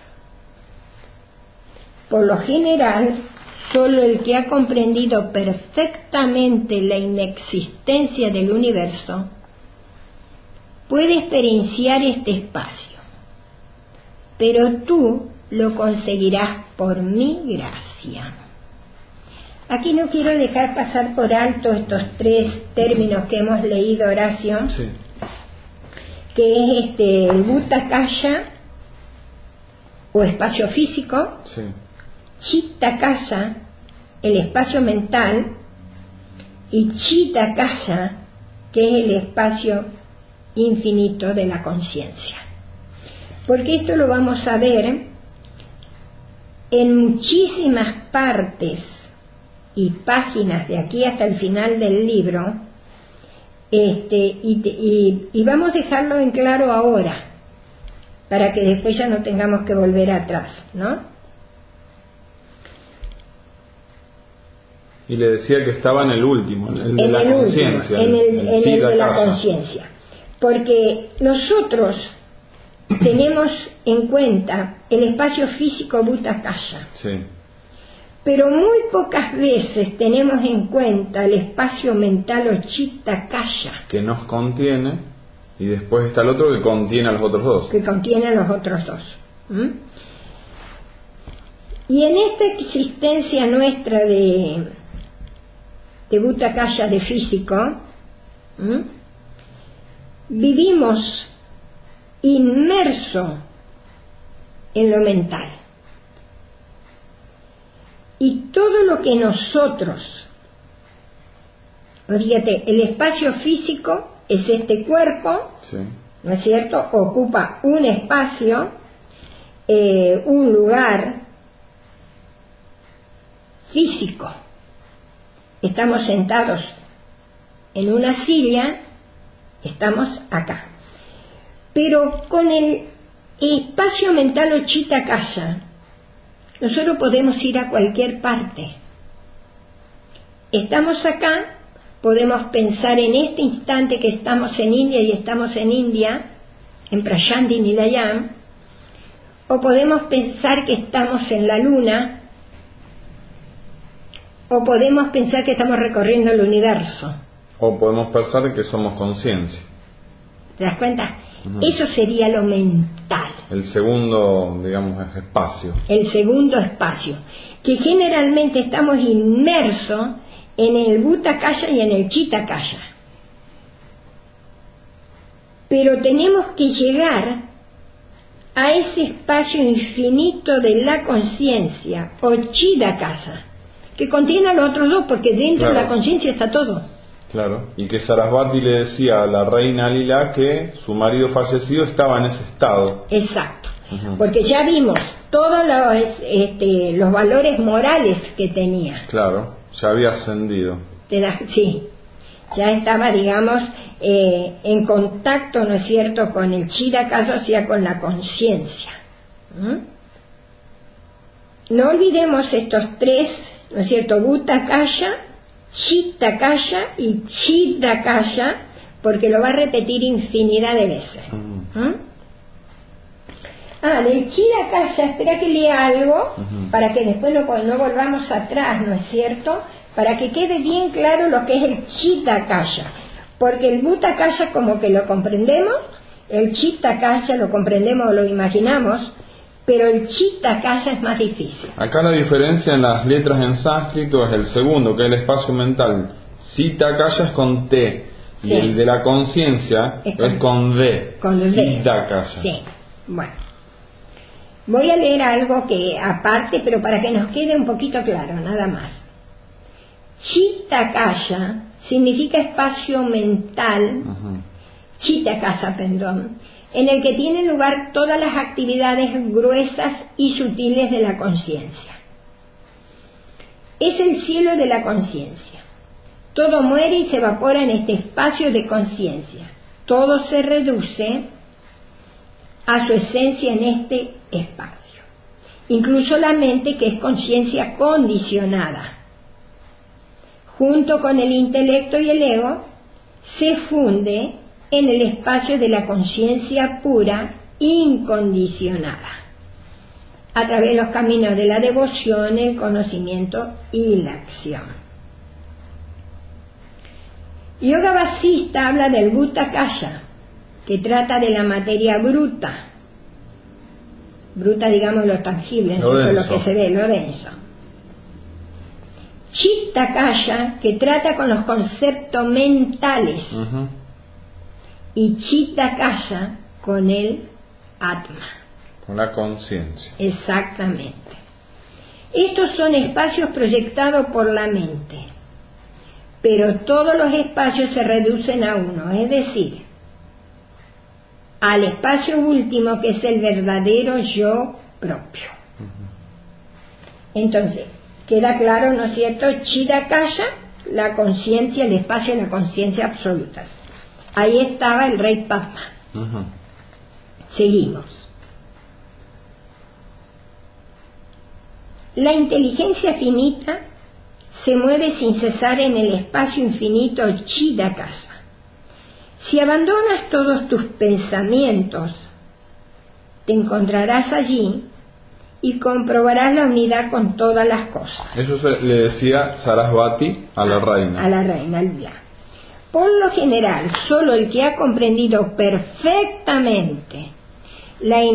Por lo general, solo el que ha comprendido perfectamente la inexistencia del universo puede experienciar este espacio, pero tú lo conseguirás por mi gracia. Aquí no quiero dejar pasar por alto estos tres términos que hemos leído, Horacio, sí. que es este, el Bhutta-kaya o espacio físico, sí. Chitta-kaya, el espacio mental, y Chitta-kaya, que es el espacio infinito de la conciencia. Porque esto lo vamos a ver en muchísimas partes y páginas de aquí hasta el final del libro, este, y, y, y vamos a dejarlo en claro ahora, para que después ya no tengamos que volver atrás, ¿no? Y le decía que estaba en el último, en el de en la el conciencia. En el, el, el de la conciencia. Porque nosotros tenemos en cuenta el espacio físico Bhutta-kaya. Sí. Pero muy pocas veces tenemos en cuenta el espacio mental o Chitta-kaya. Que nos contiene, y después está el otro que contiene a los otros dos. Que contiene a los otros dos. ¿Mm? Y en esta existencia nuestra de, de Bhuta-Kaya de físico, ¿m? vivimos inmerso en lo mental. Y todo lo que nosotros, fíjate, el espacio físico es este cuerpo, sí. ¿no es cierto? Ocupa un espacio, eh, un lugar físico. Estamos sentados en una silla, estamos acá. Pero con el espacio mental o Chitta-Kaya, nosotros podemos ir a cualquier parte. Estamos acá, podemos pensar en este instante que estamos en India y estamos en India, en Prayanti Nilayam, o podemos pensar que estamos en la luna, o podemos pensar que estamos recorriendo el universo. O podemos pensar que somos conciencia. ¿Te das cuenta? Uh-huh. Eso sería lo mental. El segundo, digamos, es espacio. El segundo espacio, que generalmente estamos inmersos en el Bhuta-Kaya y en el Chitta-Kaya. Pero tenemos que llegar a ese espacio infinito de la conciencia, o Chitta-Kaya, que contiene a los otros dos, porque dentro claro. de la conciencia está todo. Claro, y que Sarasvati le decía a la reina Lila que su marido fallecido estaba en ese estado. Exacto, uh-huh. porque ya vimos todos los, este, los valores morales que tenía. Claro, ya había ascendido. Te das, sí, ya estaba, digamos, eh, en contacto, ¿no es cierto?, con el Chitta-Kaya, o sea, con la conciencia. ¿Mm? No olvidemos estos tres, ¿no es cierto?, Bhuta-Kaya, Chitta-Kaya y Chitta-Kaya, porque lo va a repetir infinidad de veces. ¿Mm? Ah, del Chitta-Kaya, espera que lea algo, uh-huh. para que después no, no volvamos atrás, ¿no es cierto?, para que quede bien claro lo que es el Chitta-Kaya, porque el Bhuta-Kaya como que lo comprendemos, el Chitta-Kaya lo comprendemos o lo imaginamos, pero el Chitta-Kaya es más difícil. Acá la diferencia en las letras en sánscrito es el segundo, que es el espacio mental. Chitta-Kaya es con T, sí. y el de la conciencia es, es con D. Con D. Chitta-Kaya. Sí, bueno. Voy a leer algo que aparte, pero para que nos quede un poquito claro, nada más. Chitta-Kaya significa espacio mental, uh-huh. Chitta-Kaya, perdón, en el que tienen lugar todas las actividades gruesas y sutiles de la conciencia. Es el cielo de la conciencia. Todo muere y se evapora en este espacio de conciencia. Todo se reduce a su esencia en este espacio. Incluso la mente, que es conciencia condicionada, junto con el intelecto y el ego, se funde en el espacio de la conciencia pura, incondicionada, a través de los caminos de la devoción, el conocimiento y la acción. Yoga Vasista habla del Bhuta-Kaya, que trata de la materia bruta, bruta, digamos, lo tangible, ¿no? Lo, lo que se ve, lo denso. Chitta-Kaya, que trata con los conceptos mentales, uh-huh. y Chitta-Kaya con el Atma, con la conciencia. Exactamente. Estos son espacios proyectados por la mente, pero todos los espacios se reducen a uno, es decir, al espacio último, que es el verdadero yo propio. Uh-huh. Entonces, queda claro, ¿no es cierto? Chitta-Kaya, la conciencia, el espacio de la conciencia absoluta. Ahí estaba el rey Padma. Uh-huh. Seguimos. La inteligencia finita se mueve sin cesar en el espacio infinito Chitta-Kaya. Si abandonas todos tus pensamientos, te encontrarás allí y comprobarás la unidad con todas las cosas. Eso se le decía Sarasvati a la reina. A la reina, ya. Por lo general, solo el que ha comprendido perfectamente la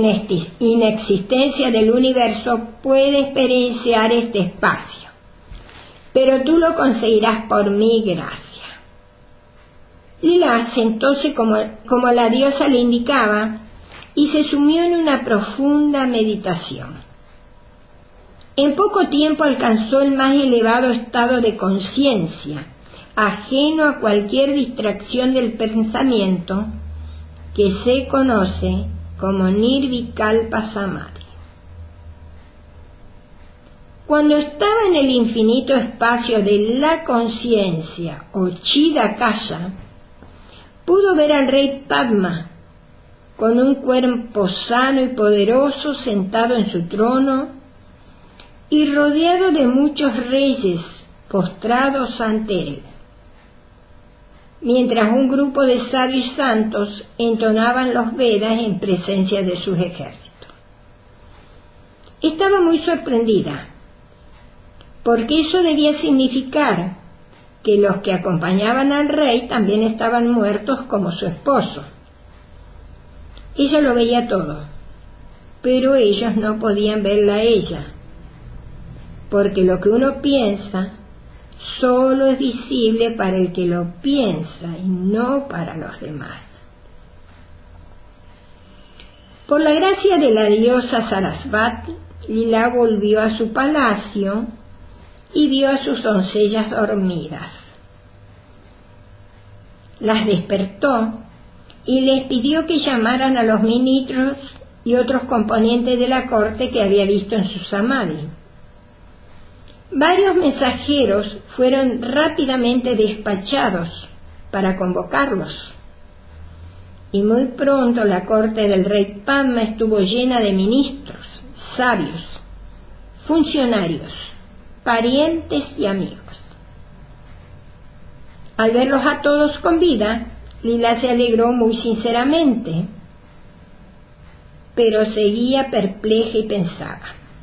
inexistencia del universo puede experienciar este espacio. pero tú lo conseguirás por mi gracia. Lila sentóse como, como la diosa le indicaba y se sumió en una profunda meditación. En poco tiempo alcanzó el más elevado estado de conciencia, ajeno a cualquier distracción del pensamiento, que se conoce como Nirvikalpa Samadhi. Cuando estaba en el infinito espacio de la conciencia o Chidakaya, pudo ver al rey Padma con un cuerpo sano y poderoso sentado en su trono y rodeado de muchos reyes postrados ante él, mientras un grupo de sabios santos entonaban los Vedas en presencia de sus ejércitos. Estaba muy sorprendida, porque eso debía significar que los que acompañaban al rey también estaban muertos como su esposo. Ella lo veía todo, pero ellos no podían verla a ella, porque lo que uno piensa solo es visible para el que lo piensa y no para los demás. Por la gracia de la diosa Sarasvati, Lila volvió a su palacio y vio a sus doncellas dormidas. Las despertó y les pidió que llamaran a los ministros y otros componentes de la corte que había visto en su samadhi. Varios mensajeros fueron rápidamente despachados para convocarlos, y muy pronto la corte del rey Padma estuvo llena de ministros, sabios, funcionarios, parientes y amigos. Al verlos a todos con vida, Lila se alegró muy sinceramente, pero seguía perpleja y pensaba: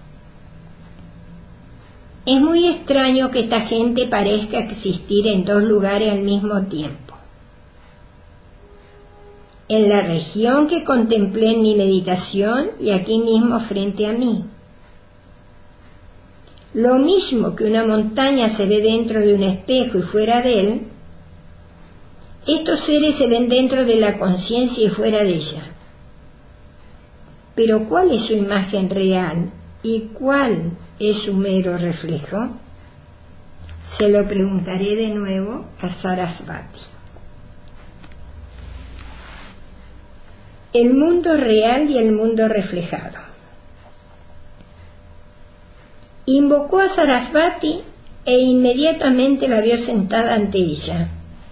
es muy extraño que esta gente parezca existir en dos lugares al mismo tiempo. En la región que contemplé en mi meditación y aquí mismo frente a mí. Lo mismo que una montaña se ve dentro de un espejo y fuera de él, estos seres se ven dentro de la conciencia y fuera de ella. Pero ¿cuál es su imagen real y cuál es su mero reflejo? Se lo preguntaré de nuevo a Sarasvati. El mundo real y el mundo reflejado. Invocó a Sarasvati e inmediatamente la vio sentada ante ella.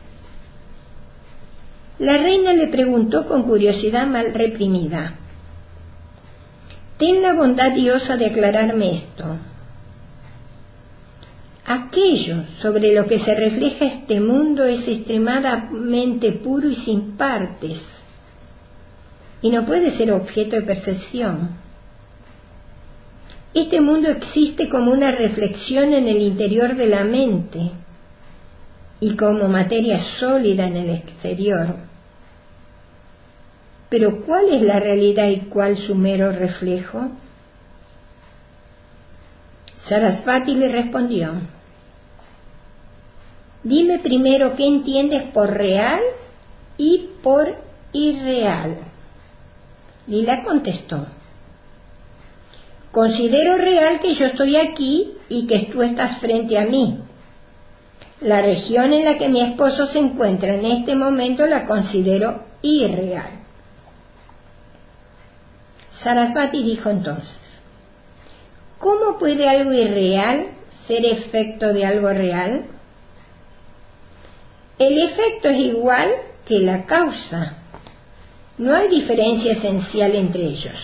La reina le preguntó con curiosidad mal reprimida: ten la bondad diosa de aclararme esto. Aquello sobre lo que se refleja este mundo es extremadamente puro y sin partes, y no puede ser objeto de percepción. Este mundo existe como una reflexión en el interior de la mente y como materia sólida en el exterior. Pero ¿cuál es la realidad y cuál su mero reflejo? Sarasvati le respondió: dime primero qué entiendes por real y por irreal. Lila contestó: considero real que yo estoy aquí y que tú estás frente a mí. La región en la que mi esposo se encuentra en este momento la considero irreal. Sarasvati dijo entonces: ¿cómo puede algo irreal ser efecto de algo real? El efecto es igual que la causa. No hay diferencia esencial entre ellos.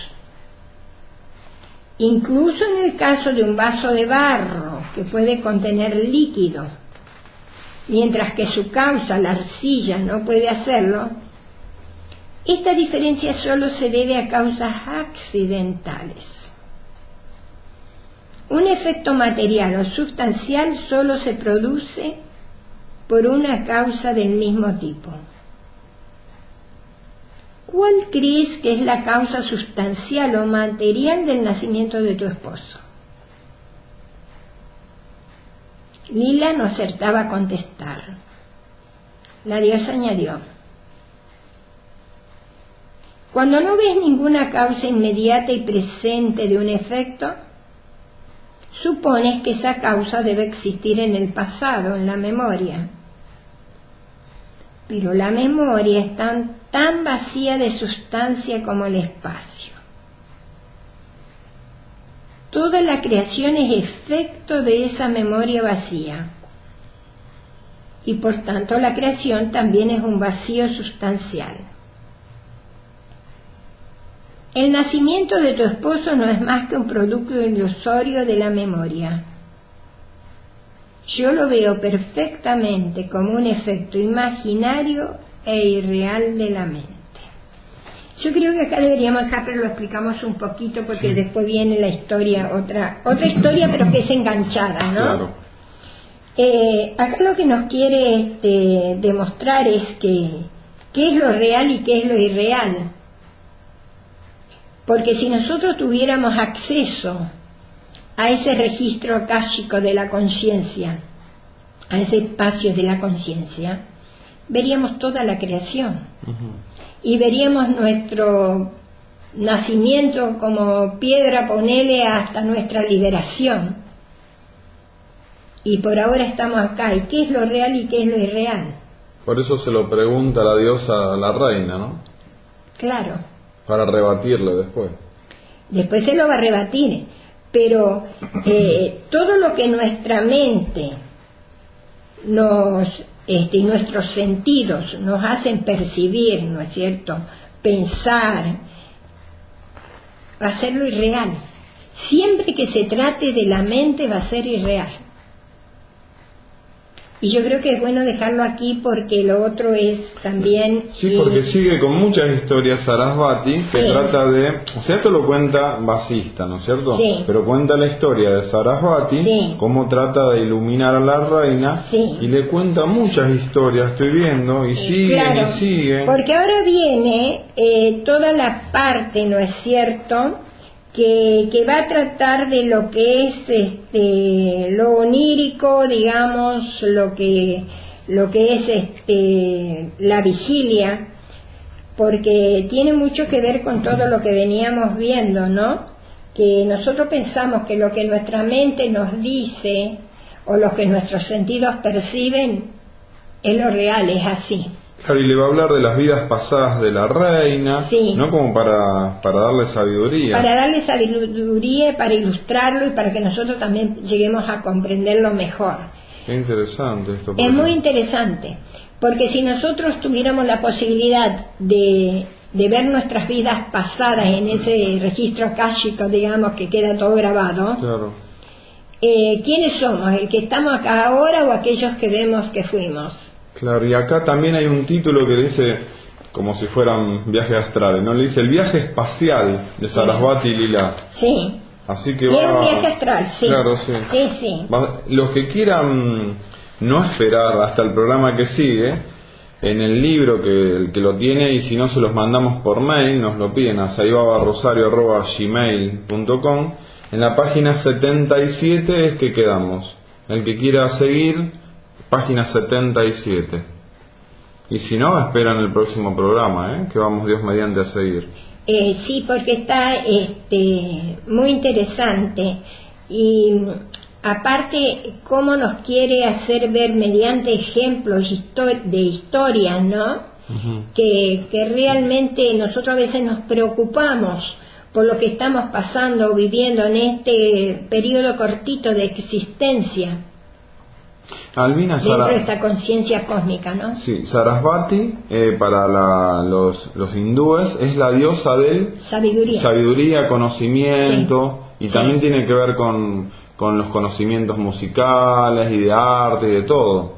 Incluso en el caso de un vaso de barro que puede contener líquido, mientras que su causa, la arcilla, no puede hacerlo, esta diferencia solo se debe a causas accidentales. Un efecto material o sustancial solo se produce por una causa del mismo tipo. ¿Cuál crees que es la causa sustancial o material del nacimiento de tu esposo? Lila no acertaba a contestar. La diosa añadió: cuando no ves ninguna causa inmediata y presente de un efecto, supones que esa causa debe existir en el pasado, en la memoria. Pero la memoria es tan, tan vacía de sustancia como el espacio. Toda la creación es efecto de esa memoria vacía. Y por tanto la creación también es un vacío sustancial. El nacimiento de tu esposo no es más que un producto ilusorio de la memoria. Yo lo veo perfectamente como un efecto imaginario e irreal de la mente. Yo creo que acá deberíamos dejar, pero lo explicamos un poquito porque sí. Después viene la historia, otra otra historia, pero que es enganchada, ¿no? Claro. Eh, acá lo que nos quiere este, demostrar es que qué es lo real y qué es lo irreal. Porque si nosotros tuviéramos acceso a ese registro akáshico de la conciencia, a ese espacio de la conciencia, veríamos toda la creación. Uh-huh. Y veríamos nuestro nacimiento como piedra, ponele, hasta nuestra liberación. Y por ahora estamos acá. ¿Y qué es lo real y qué es lo irreal? Por eso se lo pregunta la diosa a la reina, ¿no? Claro. Para rebatirle después. Después se lo va a rebatir. Pero eh, todo lo que nuestra mente nos, este, y nuestros sentidos nos hacen percibir, ¿no es cierto?, pensar, va a ser lo irreal. Siempre que se trate de la mente va a ser irreal. Y yo creo que es bueno dejarlo aquí porque lo otro es también... Sí, porque sigue con muchas historias Sarasvati que sí. Trata de... O sea, esto lo cuenta Vasista, ¿no es cierto? Sí. Pero cuenta la historia de Sarasvati, sí. Cómo trata de iluminar a la reina, sí. Y le cuenta muchas historias, estoy viendo, y sí, siguen claro, y siguen. Porque ahora viene eh, toda la parte, ¿no es cierto?, Que, que va a tratar de lo que es este lo onírico, digamos, lo que lo que es este la vigilia, porque tiene mucho que ver con todo lo que veníamos viendo, ¿no? Que nosotros pensamos que lo que nuestra mente nos dice o lo que nuestros sentidos perciben es lo real, es así. Claro, y le va a hablar de las vidas pasadas de la reina, sí. ¿no? Como para, para darle sabiduría. Para darle sabiduría, para ilustrarlo y para que nosotros también lleguemos a comprenderlo mejor. Qué interesante esto. Es muy interesante, porque si nosotros tuviéramos la posibilidad de, de ver nuestras vidas pasadas en ese registro akáshico, digamos, que queda todo grabado, claro. eh, ¿quiénes somos? ¿El que estamos acá ahora o aquellos que vemos que fuimos? Claro, y acá también hay un título que dice, como si fueran viajes astrales, ¿no? Le dice el viaje espacial de Sarasvati sí. Lila. Sí. Así que y va... es un viaje astral, sí. Claro, sí. Sí, sí. Va... Los que quieran no esperar hasta el programa que sigue, en el libro que el que lo tiene, y si no se los mandamos por mail, nos lo piden a saibabarrosario arroba gmail punto com, en la página setenta y siete es que quedamos. El que quiera seguir... Página setenta y siete. Y si no, esperan el próximo programa, ¿eh? Que vamos Dios mediante a seguir. Eh, sí, porque está este, muy interesante. Y aparte, cómo nos quiere hacer ver mediante ejemplos de historias, ¿no? Uh-huh. Que, que realmente nosotros a veces nos preocupamos por lo que estamos pasando o viviendo en este periodo cortito de existencia. Albina, dentro Sara... de esta conciencia cósmica, ¿no? Sí, Sarasvati, eh, para la, los, los hindúes, es la diosa del... Sabiduría. Sabiduría, conocimiento, sí. Y sí. También tiene que ver con, con los conocimientos musicales y de arte y de todo.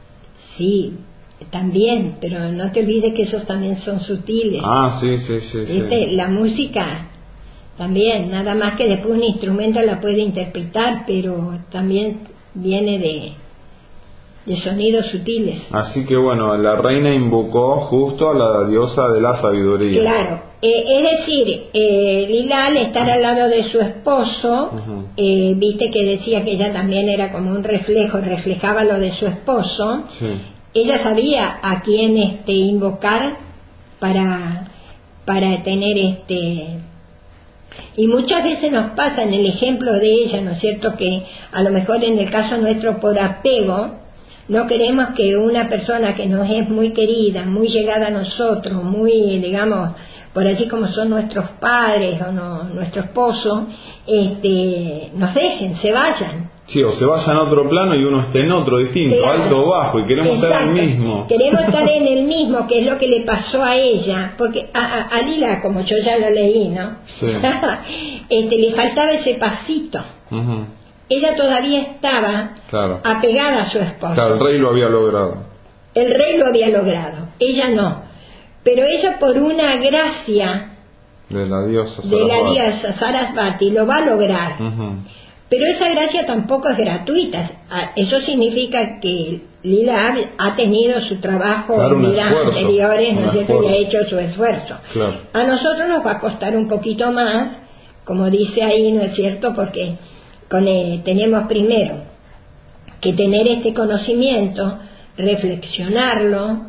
Sí, también, pero no te olvides que esos también son sutiles. Ah, sí, sí, sí. ¿Viste? Sí. La música también, nada más que después un instrumento la puede interpretar, pero también viene de... de sonidos sutiles. Así que bueno, la reina invocó justo a la diosa de la sabiduría. Claro, eh, es decir, eh, Lila al estar al lado de su esposo, uh-huh. eh, viste que decía que ella también era como un reflejo, reflejaba lo de su esposo. Sí. Ella sabía a quién este, invocar para, para tener este... Y muchas veces nos pasa en el ejemplo de ella, ¿no es cierto?, que a lo mejor en el caso nuestro por apego, no queremos que una persona que nos es muy querida, muy llegada a nosotros, muy, digamos, por allí como son nuestros padres o no, nuestro esposo, este, nos dejen, se vayan. Sí, o se vayan a otro plano y uno esté en otro distinto, claro. Alto o bajo, y queremos Exacto. estar en el mismo. Queremos estar en el mismo, que es lo que le pasó a ella, porque a, a, a Lila, como yo ya lo leí, ¿no? Sí. este, le faltaba ese pasito. Uh-huh. Ella todavía estaba claro. apegada a su esposo. Claro, el rey lo había logrado. El rey lo había logrado, ella no. Pero ella por una gracia de la diosa Sarasvati, de la diosa Sarasvati lo va a lograr. Uh-huh. Pero esa gracia tampoco es gratuita. Eso significa que Lila ha tenido su trabajo claro, en vidas anteriores, ¿no es cierto? Y ha hecho su esfuerzo. Claro. A nosotros nos va a costar un poquito más, como dice ahí, ¿no es cierto? Porque con el, tenemos primero que tener este conocimiento, reflexionarlo,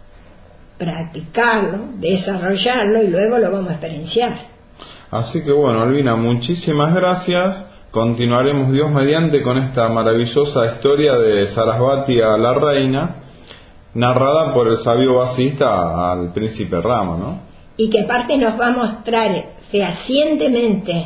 practicarlo, desarrollarlo y luego lo vamos a experienciar. Así que bueno, Albina, muchísimas gracias. Continuaremos Dios mediante con esta maravillosa historia de Sarasvati a la reina, narrada por el sabio vasista al príncipe Rama, ¿no? Y que aparte nos va a mostrar fehacientemente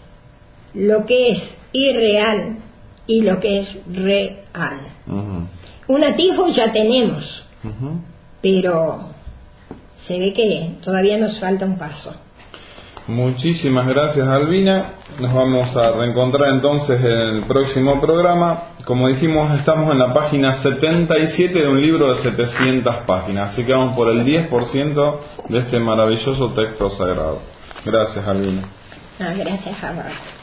lo que es irreal y lo que es real. Uh-huh. Un atisbo ya tenemos, uh-huh. pero se ve que todavía nos falta un paso. Muchísimas gracias, Albina. Nos vamos a reencontrar entonces en el próximo programa. Como dijimos, estamos en la página setenta y siete de un libro de setecientas páginas, así que vamos por el diez por ciento de este maravilloso texto sagrado. Gracias, Albina. Ah, gracias, Jabá.